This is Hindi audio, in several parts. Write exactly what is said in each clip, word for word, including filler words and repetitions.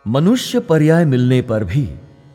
मनुष्य पर्याय मिलने पर भी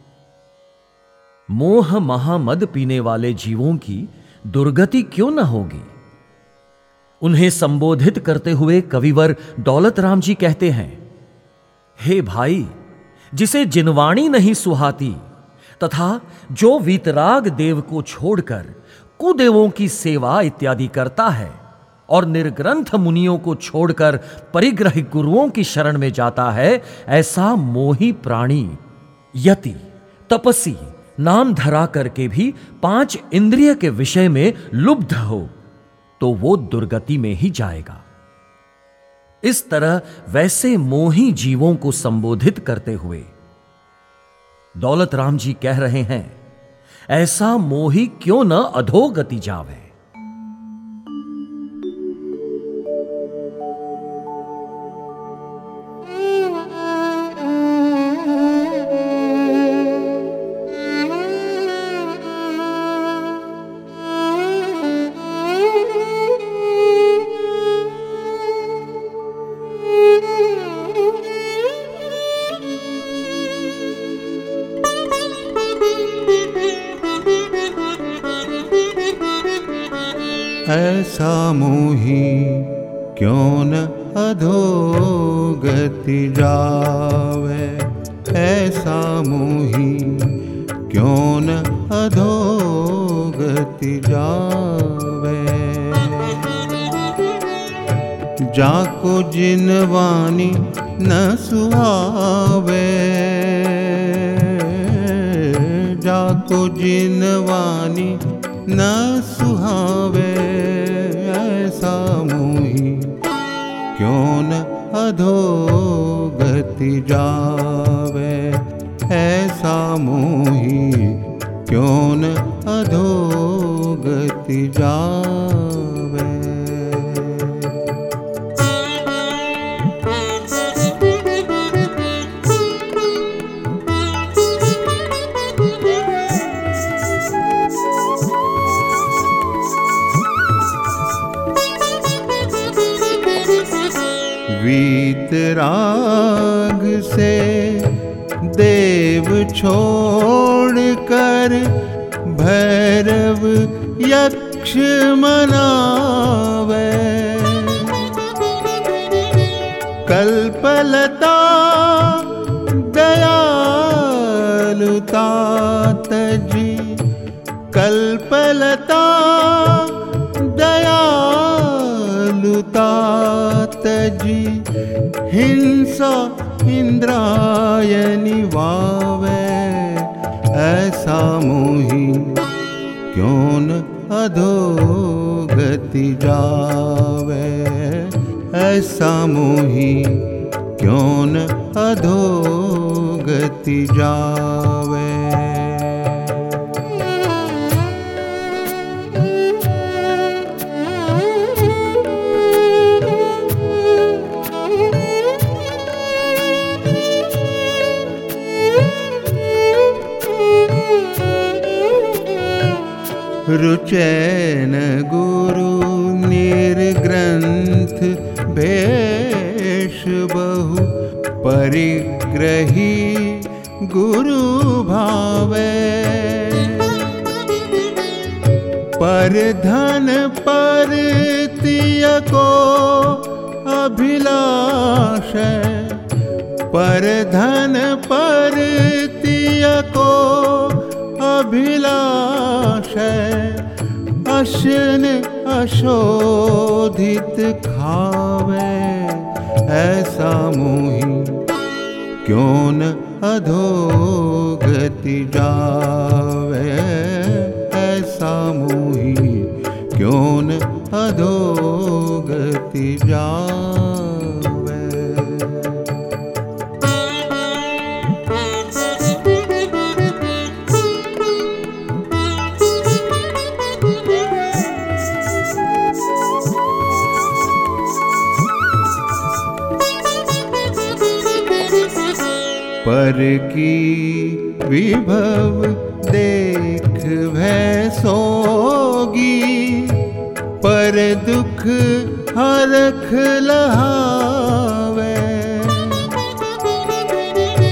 मोह महामद पीने वाले जीवों की दुर्गति क्यों न होगी? उन्हें संबोधित करते हुए कविवर दौलत राम जी कहते हैं, हे भाई, जिसे जिनवाणी नहीं सुहाती तथा जो वीतराग देव को छोड़कर कुदेवों की सेवा इत्यादि करता है और निर्ग्रंथ मुनियों को छोड़कर परिग्रही गुरुओं की शरण में जाता है, ऐसा मोही प्राणी यति तपस्वी नाम धरा करके भी पांच इंद्रिय के विषय में लुब्ध हो तो वो दुर्गति में ही जाएगा। इस तरह वैसे मोही जीवों को संबोधित करते हुए दौलत राम जी कह रहे हैं, ऐसा मोही क्यों न अधोगति जावे। ऐसा मोही क्यों न अधोगति जावे, ऐसा मोही क्यों न अधोगति जावे। जाको जिनवानी न सुहावे, जाको जिनवानी न सुहावे, ऐसा मोही क्यों न अधोगति जावे, ऐसा मोही क्यों न अधोगति जावे। वीतराग से देव छोड़कर भैरव यक्ष मनावे, कल्पलता दयालुता तजी, कल्पलता दयालुता तजी, हिंसा इंद्रायणी वावे, ऐसा मोही क्यों न अधोगति जावे, ऐसा मोही क्यों न अधोगति जावे। रुचैन गुरु निर्ग्रंथ भेष बहु, परिग्रही गुरु भावे, पर धन पर तिय को अभिलाष, पर धन पर तिय को अभिलाष, अशन अशोधित खावे, ऐसा मोही क्यों न अधोगति जावे, ऐसा मोही क्यों न अधोगति जावे। पर की विभव देख भय सोगी, पर दुख हरख लहावे,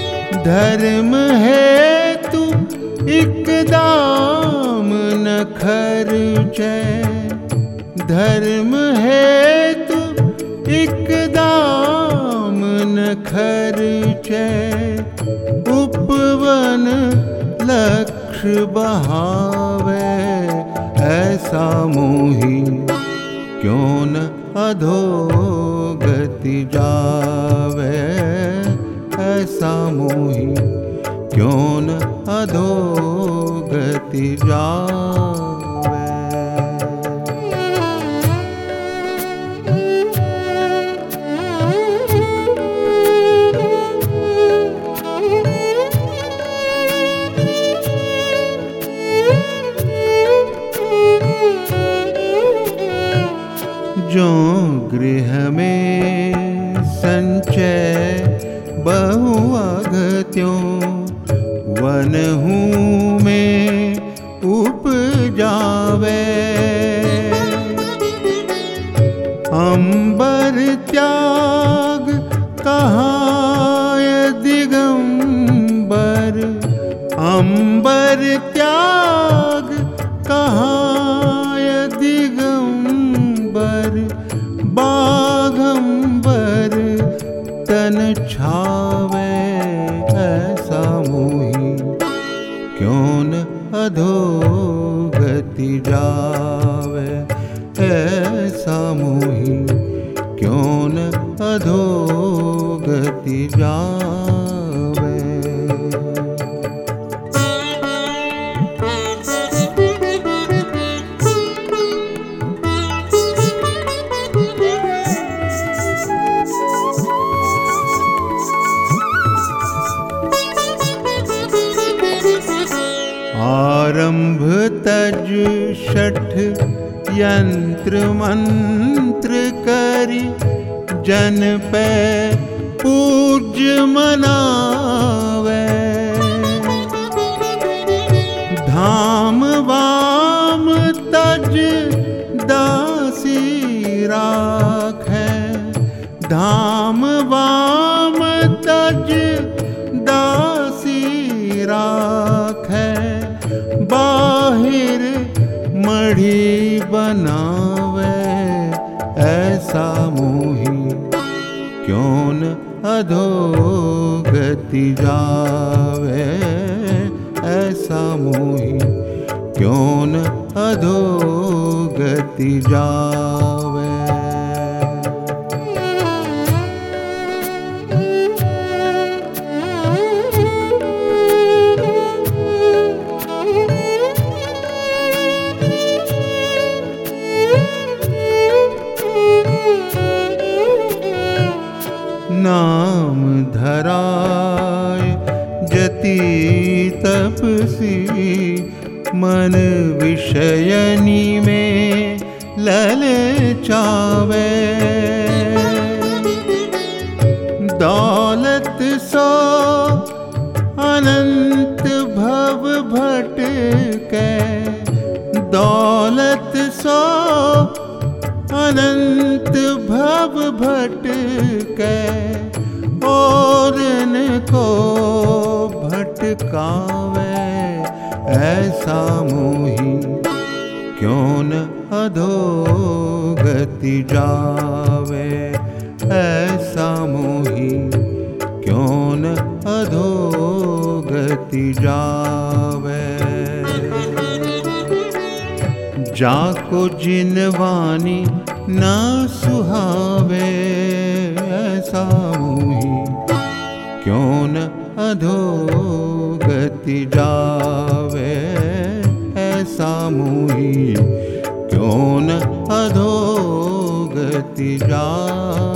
धर्म हेतु इक दाम न खर्चै, धर्म हेतु इक दाम न खर्चै, उपवन लक्ष्य बहावे, ऐसा मोही क्यों न अधोगति जावे, ऐसा मोही क्यों न अधोगति जावे। जो गृह में संचय बहु अगत्यों, वनहू में उपजावे, अंबर त्याग कहाय दिगंबर, अंबर त्याग कहाय दिगंबर, बाघंबर तन छावे, ऐसा मोही क्यों न अधोगति जावे, ऐसा मोही क्यों न अधोगति जावे। आरंभ तज शठ यंत्र मंत्र करी, जन पे पूज्य मनावे, धाम वाम तज दासी राखै, धाम वाम तज दासी राखै, बाहिर मढ़ी बनावे, ऐसा मोही क्यों न अधोगति जावे, ऐसा मोही क्यों न अधोगति जावे। नाम धराय जति तपसी, मन विषयनी में ललचावे, दौलत सो अनंत भव भटकै, दौलत सो अनंत भव भटकै, और इनको भटकावे, ऐसा मोही क्यों न अधोगति जावे, ऐसा मोही क्यों न अधोगति जावे। जाको जिनवानी ना सुहावे, ऐसा मोही क्यों न अधोगति जावे, ऐसा मोही क्यों न अधोगति जावे।